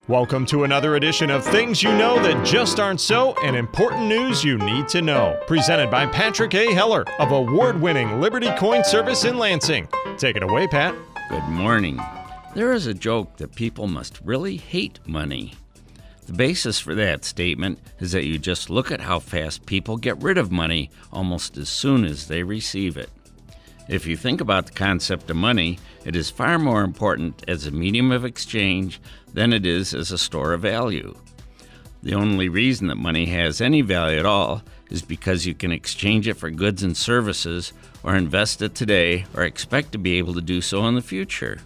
Welcome to another edition of Things You Know That Just Aren't So and Important News You Need to Know. Presented by Patrick A. Heller of award-winning Liberty Coin Service in Lansing. Take it away, Pat. Good morning. There is a joke that people must really hate money. The basis for that statement is that you just look at how fast people get rid of money almost as soon as they receive it. If you think about the concept of money, it is far more important as a medium of exchange than it is as a store of value. The only reason that money has any value at all is because you can exchange it for goods and services or invest it today or expect to be able to do so in the future.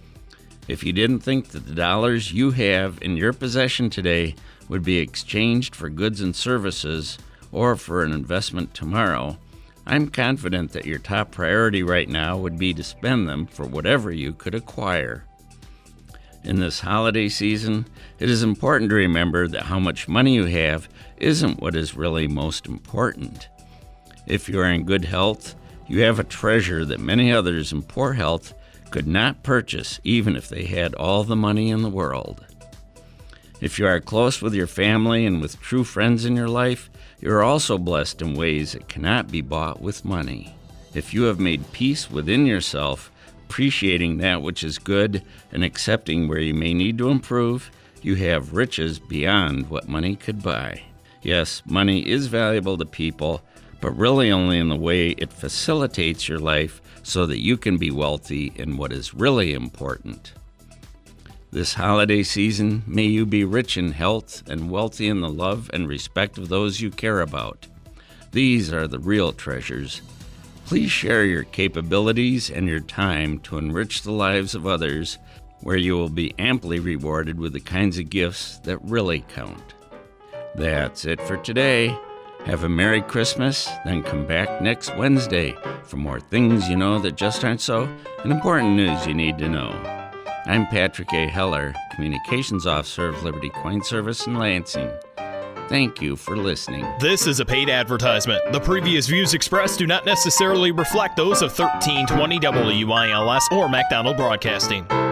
If you didn't think that the dollars you have in your possession today would be exchanged for goods and services or for an investment tomorrow, I'm confident that your top priority right now would be to spend them for whatever you could acquire. In this holiday season, it is important to remember that how much money you have isn't what is really most important. If you are in good health, you have a treasure that many others in poor health could not purchase even if they had all the money in the world. If you are close with your family and with true friends in your life, you are also blessed in ways that cannot be bought with money. If you have made peace within yourself, appreciating that which is good and accepting where you may need to improve, you have riches beyond what money could buy. Yes, money is valuable to people, but really only in the way it facilitates your life so that you can be wealthy in what is really important. This holiday season, may you be rich in health and wealthy in the love and respect of those you care about. These are the real treasures. Please share your capabilities and your time to enrich the lives of others, where you will be amply rewarded with the kinds of gifts that really count. That's it for today. Have a Merry Christmas, then come back next Wednesday for more things you know that just aren't so and important news you need to know. I'm Patrick A. Heller, Communications Officer of Liberty Coin Service in Lansing. Thank you for listening. This is a paid advertisement. The previous views expressed do not necessarily reflect those of 1320 WILS or MacDonald Broadcasting.